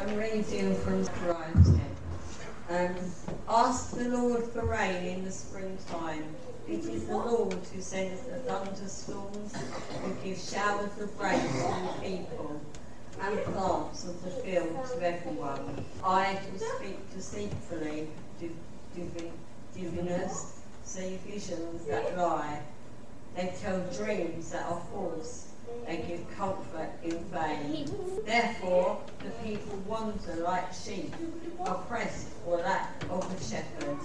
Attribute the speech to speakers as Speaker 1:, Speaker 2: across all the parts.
Speaker 1: I'm reading from Zechariah 10. Ask the Lord for rain in the springtime. It is the Lord who sends the thunderstorms, who gives showers of rain to the people, and plants of the field to everyone. Eyes will speak deceitfully, diviners see visions that lie. They tell dreams that are false. They give comfort in vain. Therefore, the people wander like sheep, oppressed for lack of a shepherd.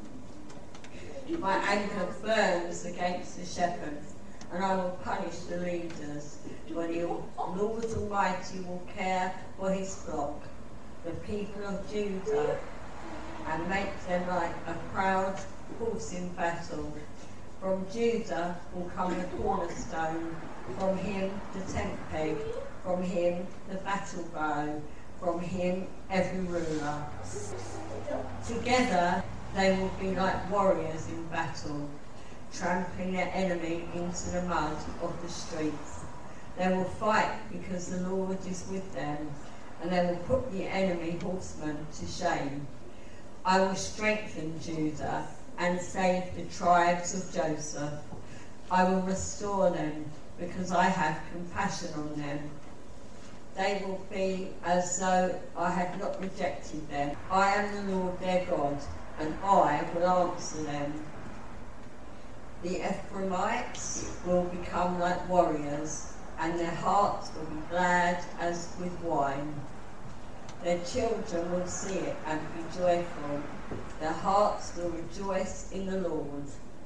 Speaker 1: My anger burns against the shepherds, and I will punish the leaders. For the Lord Almighty will care for his flock, the people of Judah, and make them like a proud horse in battle. From Judah will come the cornerstone, from him the tent peg, from him the battle bow, from him every ruler. Together they will be like warriors in battle, trampling their enemy into the mud of the streets. They will fight because the Lord is with them, and they will put the enemy horsemen to shame. I will strengthen Judah and save the tribes of Joseph. I will restore them because I have compassion on them. They will be as though I had not rejected them. I am the Lord their God, and I will answer them. The Ephraimites will become like warriors, and their hearts will be glad as with wine. Their children will see it and be joyful. Their hearts will rejoice in the Lord.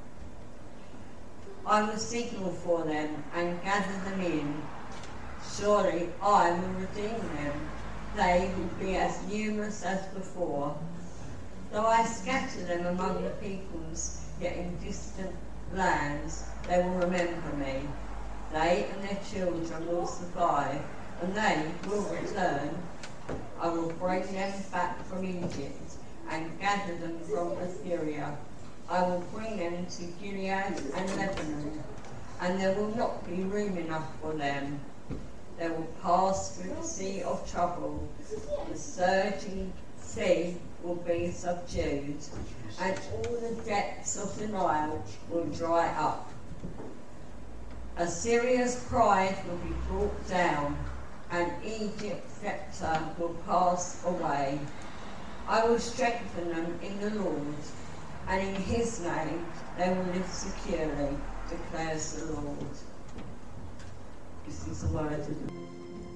Speaker 1: I will signal for them and gather them in. Surely I will redeem them. They will be as numerous as before. Though I scatter them among the peoples, yet in distant lands, they will remember me. They and their children will survive, and they will return. I will bring them back from Egypt and gather them from Assyria. I will bring them to Gilead and Lebanon, and there will not be room enough for them. They will pass through the sea of trouble. The surging sea will be subdued, and all the depths of the Nile will dry up. Assyria's pride will be brought down, and Egypt's scepter will pass away. I will strengthen them in the Lord, and in his name they will live securely, declares the Lord. This is the word of the Lord.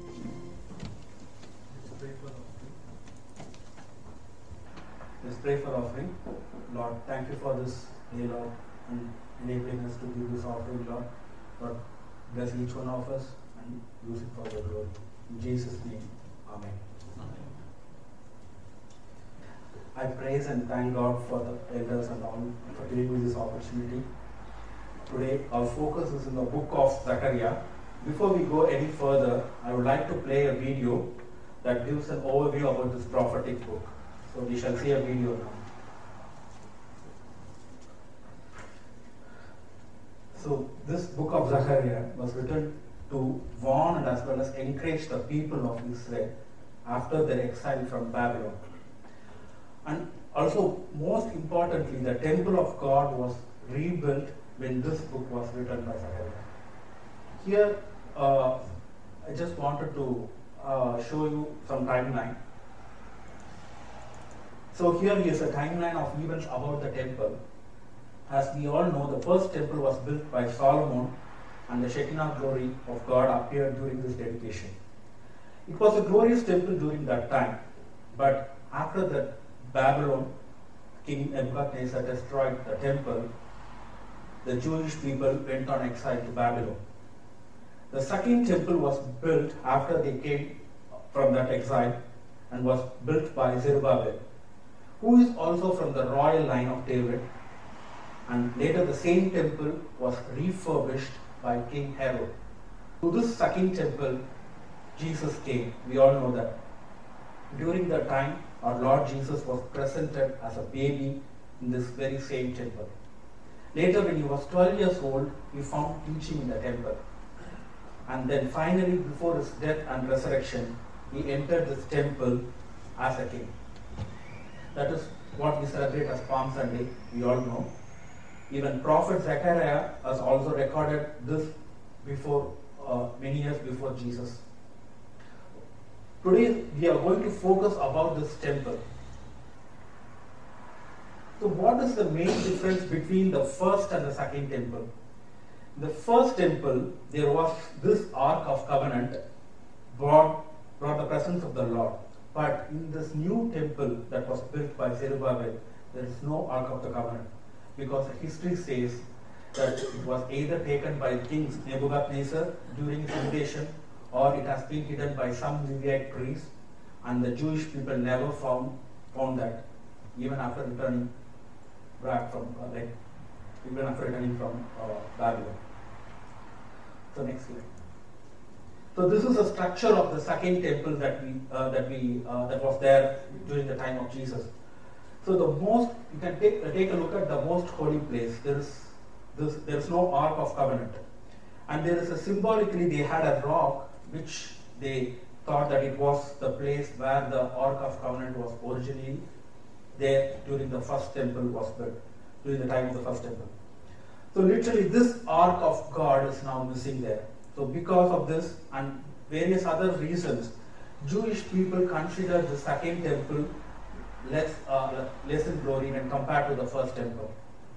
Speaker 2: Let's pray for offering. Lord, thank you for this day, Lord, and enabling us to give this offering, Lord. Lord, bless each one of us and use it for your glory. In Jesus' name, Amen. I praise and thank God for the elders and all for giving me this opportunity. Today, our focus is in the book of Zechariah. Before we go any further, I would like to play a video that gives an overview about this prophetic book. So we shall see a video now. So this book of Zechariah was written to warn and as well as encourage the people of Israel after their exile from Babylon. And also, most importantly, the temple of God was rebuilt when this book was written by Zechariah. Here, I just wanted to show you some timeline. So here is a timeline of events about the temple. As we all know, the first temple was built by Solomon, and the Shekinah glory of God appeared during this dedication. It was a glorious temple during that time, but after that, Babylon, King Nebuchadnezzar destroyed the temple. The Jewish people went on exile to Babylon. The second temple was built after they came from that exile and was built by Zerubbabel, who is also from the royal line of David. And later the same temple was refurbished by King Herod. To this second temple, Jesus came. We all know that. During that time, our Lord Jesus was presented as a baby in this very same temple. Later, when he was 12 years old, he found teaching in the temple. And then finally, before his death and resurrection, he entered this temple as a king. That is what we celebrate as Palm Sunday, we all know. Even Prophet Zechariah has also recorded this before many years before Jesus. Today we are going to focus about this temple. So what is the main difference between the first and the second temple? In the first temple, there was this Ark of Covenant brought the presence of the Lord. But in this new temple that was built by Zerubbabel, there is no Ark of the Covenant, because the history says that it was either taken by King Nebuchadnezzar during his invasion, or it has been hidden by some Levite priest, and the Jewish people never found that, even after returning back from Babylon. So next slide. So this is a structure of the second temple that was there during the time of Jesus. So you can take a look at the most holy place. There is no Ark of Covenant, and there is symbolically they had a rock which they thought that it was the place where the Ark of Covenant was originally there during the first temple was built, during the time of the first temple. So literally this Ark of God is now missing there. So because of this and various other reasons, Jewish people consider the second temple less in glory when compared to the first temple.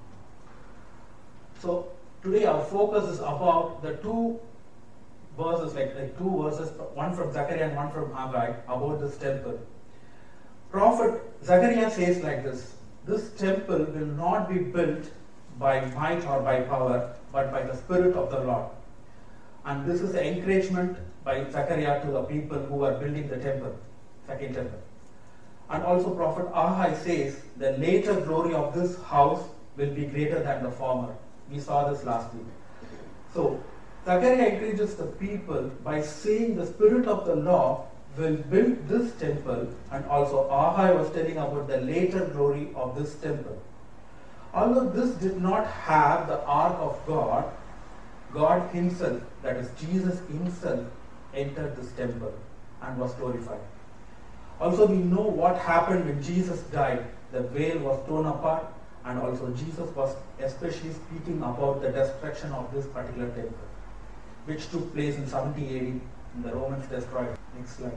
Speaker 2: So today our focus is about the two verses, one from Zechariah and one from Haggai, about this temple. Prophet Zechariah says like this temple will not be built by might or by power, but by the Spirit of the Lord. And this is an encouragement by Zechariah to the people who are building the temple, second temple. And also Prophet Haggai says the later glory of this house will be greater than the former. We saw this last week. So Zechariah encourages the people by saying the Spirit of the Lord will build this temple, and also Haggai was telling about the later glory of this temple. Although this did not have the Ark of God, God himself, that is Jesus himself, entered this temple and was glorified. Also we know what happened when Jesus died. The veil was torn apart, and also Jesus was especially speaking about the destruction of this particular temple, which took place in 70 AD, and the Romans destroyed. Next slide.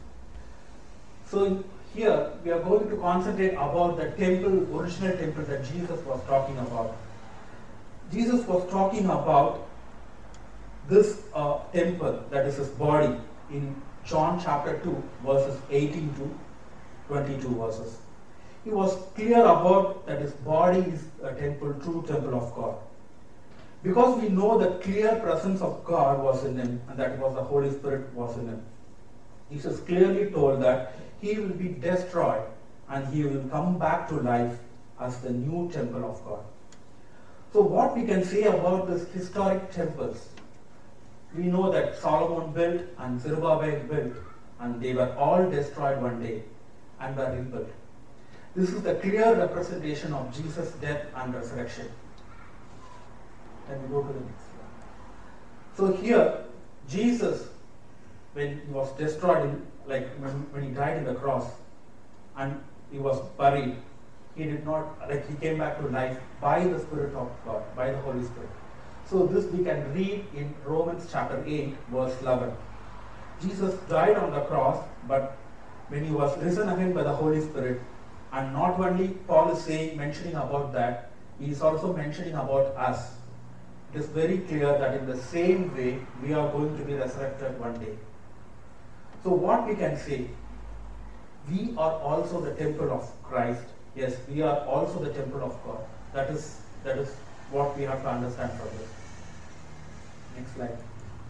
Speaker 2: So here we are going to concentrate about the temple, original temple that Jesus was talking about. Jesus was talking about this temple, that is his body, in John chapter 2 verses 18 to 22 verses. He was clear about that his body is a temple, true temple of God. Because we know the clear presence of God was in him, and that was the Holy Spirit was in him. Jesus clearly told that he will be destroyed and he will come back to life as the new temple of God. So what we can say about these historic temples? We know that Solomon built and Zerubbabel built, and they were all destroyed one day and were rebuilt. This is the clear representation of Jesus' death and resurrection. Then we go to the next one. So here, Jesus, when he was destroyed, when he died in the cross and he was buried, he came back to life by the Spirit of God, by the Holy Spirit. So this we can read in Romans chapter 8 verse 11. Jesus died on the cross, but when he was risen again by the Holy Spirit, and not only Paul is mentioning about that, he is also mentioning about us. It is very clear that in the same way we are going to be resurrected one day. So what we can say, we are also the temple of Christ. Yes, we are also the temple of God. That is what we have to understand from this. Next slide.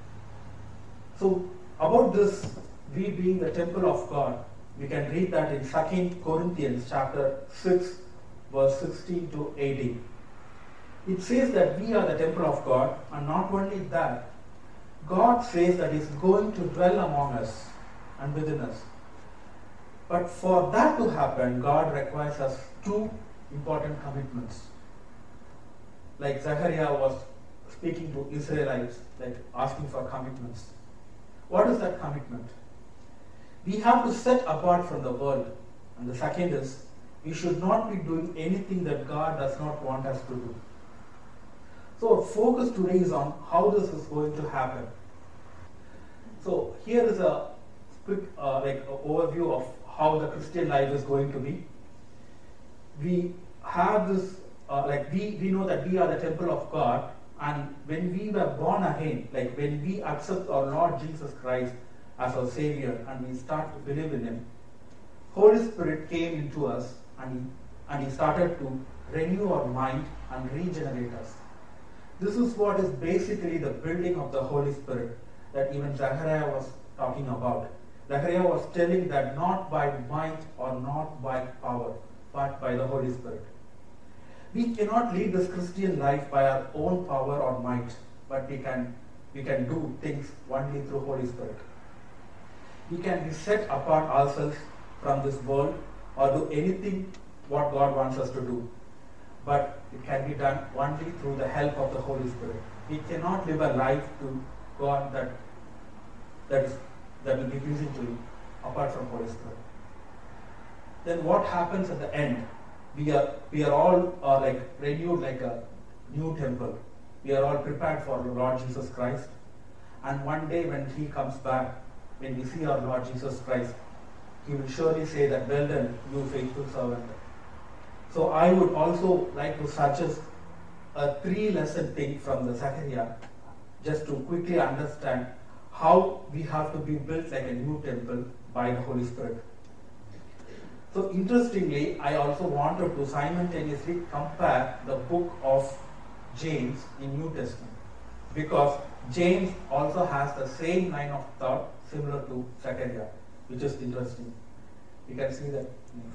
Speaker 2: So about this, we being the temple of God, we can read that in 2 Corinthians chapter 6 verse 16 to 18. It says that we are the temple of God, and not only that, God says that He is going to dwell among us and within us. But for that to happen, God requires us two important commitments. Like Zechariah was speaking to Israelites, asking for commitments. What is that commitment? We have to set apart from the world. And the second is, we should not be doing anything that God does not want us to do. So our focus today is on how this is going to happen. So here is a quick overview of how the Christian life is going to be. We have this, we know that we are the temple of God, and when we were born again, like when we accept our Lord Jesus Christ as our Savior and we start to believe in Him, Holy Spirit came into us and He started to renew our mind and regenerate us. This is what is basically the building of the Holy Spirit that even Zechariah was talking about. Zechariah was telling that not by might or not by power, but by the Holy Spirit. We cannot lead this Christian life by our own power or might, but we can do things only through Holy Spirit. We can be set apart ourselves from this world or do anything what God wants us to do. But it can be done only through the help of the Holy Spirit. We cannot live a life to God that will be pleasing to Him apart from Holy Spirit. Then what happens at the end? We are all renewed like a new temple. We are all prepared for the Lord Jesus Christ. And one day when He comes back, when we see our Lord Jesus Christ, He will surely say that, well done, you faithful servant. So I would also like to suggest a 3-lesson thing from the Zechariah, just to quickly understand how we have to be built like a new temple by the Holy Spirit. So interestingly, I also wanted to simultaneously compare the book of James in New Testament, because James also has the same line of thought similar to Zechariah, which is interesting. You can see that.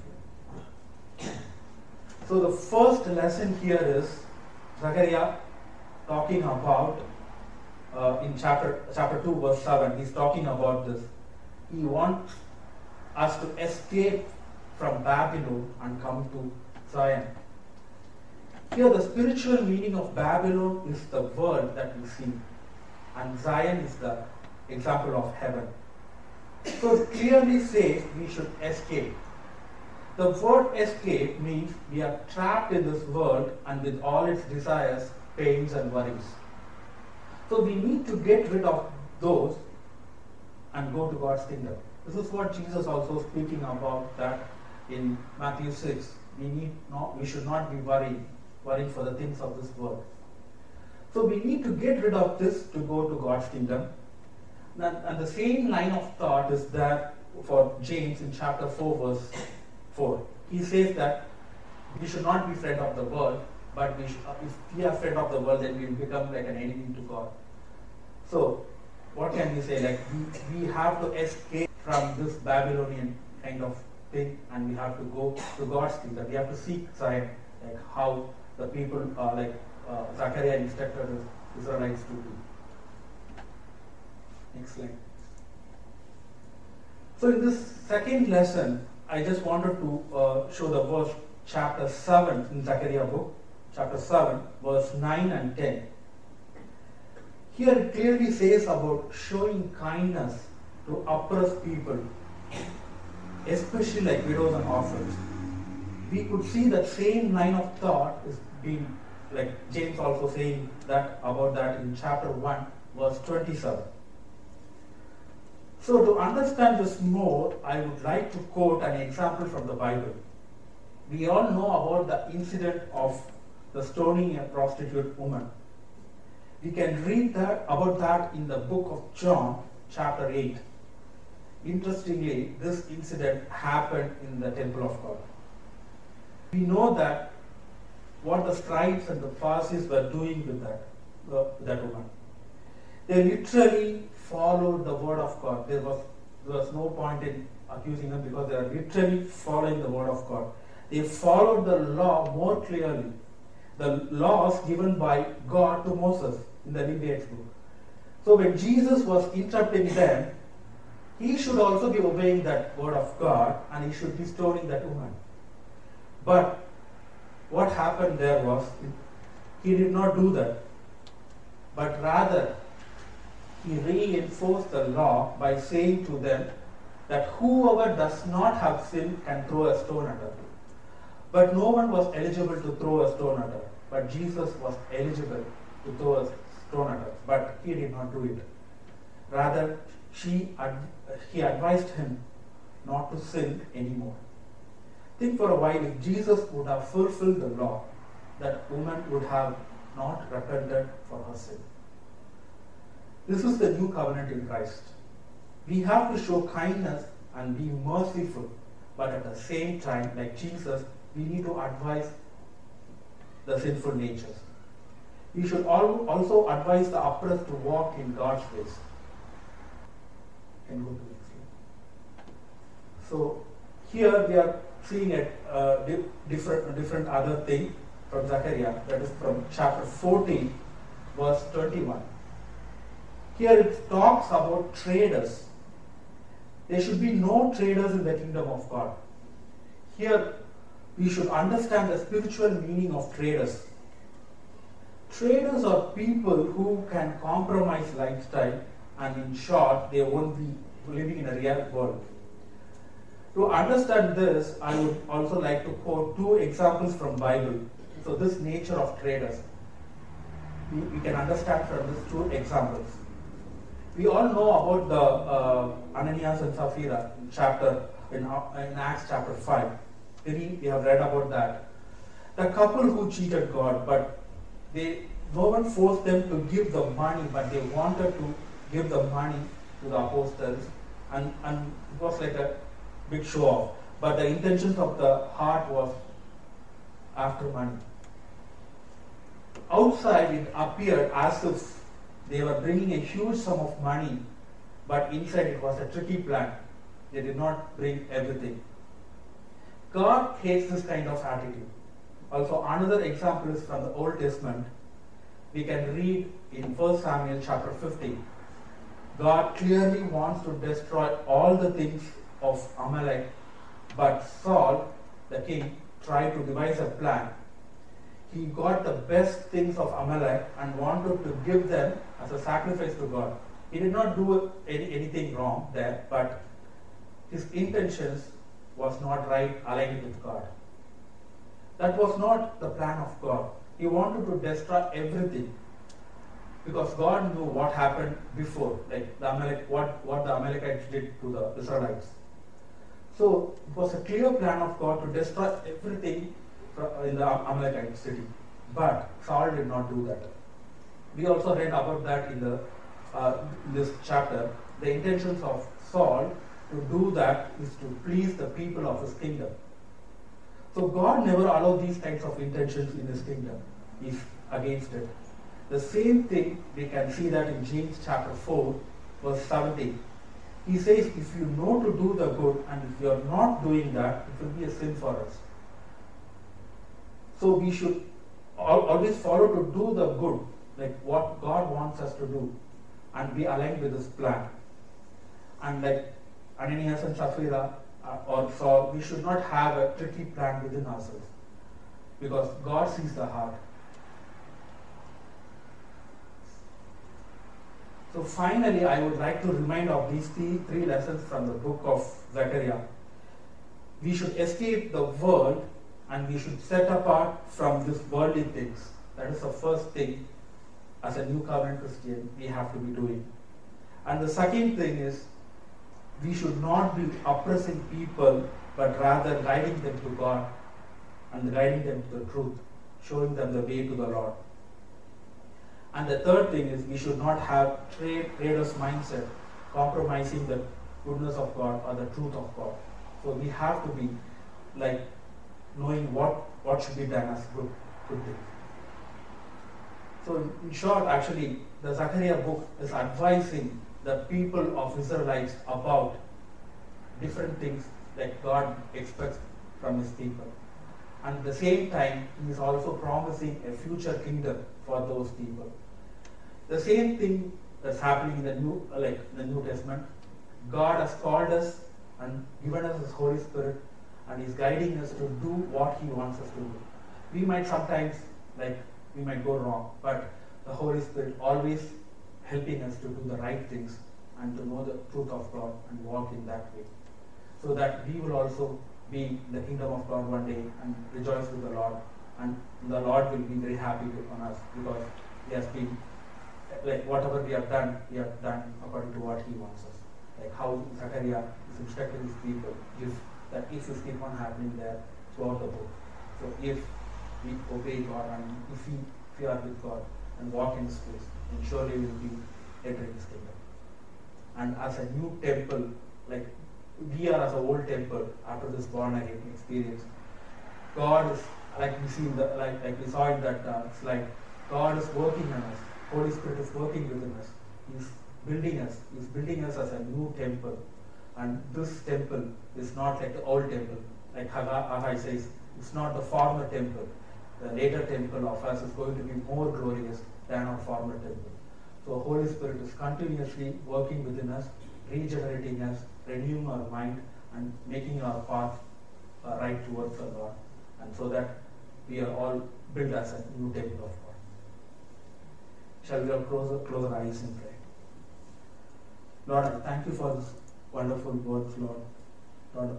Speaker 2: So the first lesson here is Zechariah talking about in chapter 2 verse 7, he's talking about this. He wants us to escape from Babylon and come to Zion. Here the spiritual meaning of Babylon is the world that we see, and Zion is the example of heaven. So it clearly says we should escape. The word escape means we are trapped in this world and with all its desires, pains and worries. So we need to get rid of those and go to God's kingdom. This is what Jesus also speaking about that in Matthew 6. We should not be worrying for the things of this world. So we need to get rid of this to go to God's kingdom. And the same line of thought is there for James in chapter 4 verse 4. He says that we should not be afraid of the world, but if we are afraid of the world, then we will become like an enemy to God. So what can we say? Like we have to escape from this Babylonian kind of thing, and we have to go to God's kingdom. We have to seek Zion, like how the people Zechariah instructed the Israelites to do. Next slide. So in this second lesson, I just wanted to show the verse chapter 7 in Zechariah book, chapter 7, verse 9 and 10. Here it clearly says about showing kindness to oppressed people, especially like widows and orphans. We could see that same line of thought is being, like James also saying that about that in chapter 1, verse 27. So to understand this more, I would like to quote an example from the Bible. We all know about the incident of the stoning a prostitute woman. We can read about that in the book of John, chapter 8. Interestingly, this incident happened in the temple of God. We know that what the scribes and the Pharisees were doing with that woman. They literally followed the word of God. There was no point in accusing them, because they are literally following the word of God. They followed the law more clearly. The laws given by God to Moses in the Leviticus book. So when Jesus was interrupting them, he should also be obeying that word of God, and he should be stoning that woman. But what happened there was, he did not do that, but rather he reinforced the law by saying to them that whoever does not have sin can throw a stone at her. But no one was eligible to throw a stone at her. But Jesus was eligible to throw a stone at her. But he did not do it. Rather, he advised him not to sin anymore. Think for a while, if Jesus would have fulfilled the law, that woman would have not repented for her sin. This is the new covenant in Christ. We have to show kindness and be merciful, but at the same time, like Jesus, we need to advise the sinful natures. We should also advise the oppressed to walk in God's ways. Can go to the next slide. So here we are seeing a different other thing from Zechariah, that is from chapter 14, verse 21. Here it talks about traders. There should be no traders in the kingdom of God. Here we should understand the spiritual meaning of traders. Traders are people who can compromise lifestyle, and in short, they won't be living in a real world. To understand this, I would also like to quote two examples from Bible. So this nature of traders, we can understand from these two examples. We all know about the Ananias and Sapphira in Acts chapter 5. We have read about that. The couple who cheated God, but no one forced them to give the money, but they wanted to give the money to the apostles, and it was like a big show off. But the intentions of the heart was after money. Outside it appeared as if they were bringing a huge sum of money, but inside it was a tricky plan. They did not bring everything. God hates this kind of attitude. Also, another example is from the Old Testament. We can read in 1 Samuel chapter 15. God clearly wants to destroy all the things of Amalek, but Saul, the king, tried to devise a plan. He got the best things of Amalek and wanted to give them as a sacrifice to God. He did not do anything wrong there, but his intentions was not right, aligned with God. That was not the plan of God. He wanted to destroy everything, because God knew what happened before, like what the Amalekites did to the Israelites. So it was a clear plan of God to destroy everything in the Amalekite city. But Saul did not do that. We also read about that in this chapter. The intentions of Saul to do that is to please the people of his kingdom. So God never allowed these kinds of intentions in his kingdom. He's against it. The same thing, we can see that in James chapter 4, verse 17. He says, if you know to do the good and if you are not doing that, it will be a sin for us. So we should always follow to do the good, like what God wants us to do, and be aligned with his plan. And like Ananias and Sapphira or Saul, we should not have a tricky plan within ourselves, because God sees the heart. So finally, I would like to remind of these three lessons from the book of Zechariah. We should escape the world and we should set apart from these worldly things. That is the first thing as a new covenant Christian we have to be doing. And the second thing is, we should not be oppressing people, but rather guiding them to God and guiding them to the truth, showing them the way to the Lord. And the third thing is, we should not have trader's mindset, compromising the goodness of God or the truth of God. So we have to be like knowing what should be done as good things. So in short, actually, the Zechariah book is advising the people of Israelites about different things that God expects from his people. And at the same time, he is also promising a future kingdom for those people. The same thing that's happening in the New Testament. God has called us and given us his Holy Spirit, and he's guiding us to do what he wants us to do. We might sometimes, we might go wrong, but the Holy Spirit always helping us to do the right things and to know the truth of God and walk in that way. so that we will also be in the kingdom of God one day and rejoice with the Lord, and the Lord will be very happy on us, because He has been, like, whatever we have done according to what He wants us. Like how Zechariah is instructing his people, that if you keep on happening there throughout the book. So if we obey God, and if we are with God and walk in His ways, then surely we will be entering His kingdom. And as a new temple, like we are as a old temple after this born again experience, God is, like we see in the, like we saw in that slide, God is working on us. Holy Spirit is working within us. He's building us. He's building us as a new temple. And this temple is not like the old temple. Like Haggai says, it's not the former temple. The later temple of us is going to be more glorious than our former temple. So Holy Spirit is continuously working within us, regenerating us, renewing our mind, and making our path right towards the Lord, and so that we are all built as a new temple of God. Shall we all close our eyes and pray? Lord, I thank you for this wonderful words, Lord. Lord,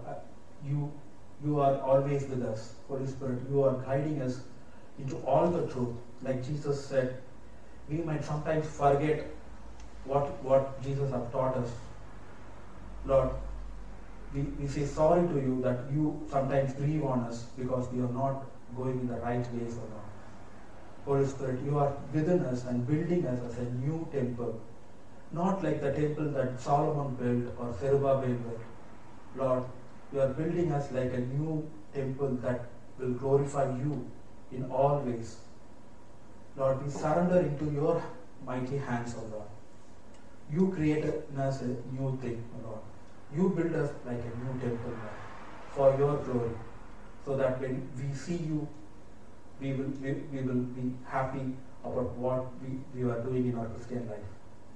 Speaker 2: you are always with us. Holy Spirit, you are guiding us into all the truth. Like Jesus said, we might sometimes forget what Jesus has taught us. Lord, we say sorry to you that you sometimes grieve on us because we are not going in the right ways or not. Holy Spirit, you are within us and building us as a new temple, not like the temple that Solomon built or Zerubbabel built. Lord, you are building us like a new temple that will glorify you in all ways. Lord, we surrender into your mighty hands, O Lord. You created in us a new thing, O Lord. You build us like a new temple, Lord, for your glory, so that when we see you, we will be happy about what we are doing in our Christian life.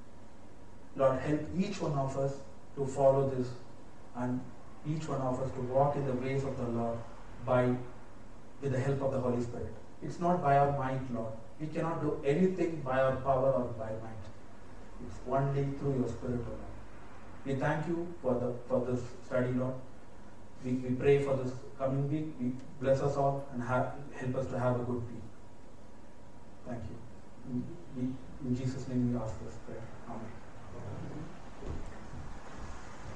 Speaker 2: Lord, help each one of us to follow this, and each one of us to walk in the ways of the Lord with the help of the Holy Spirit. It's not by our might, Lord. We cannot do anything by our power or by might. It's only through your Spirit, O Lord. We thank you for this study, Lord. We pray for this coming week. We bless us all and help us to have a good week. Thank you. In Jesus' name we ask this prayer. Amen.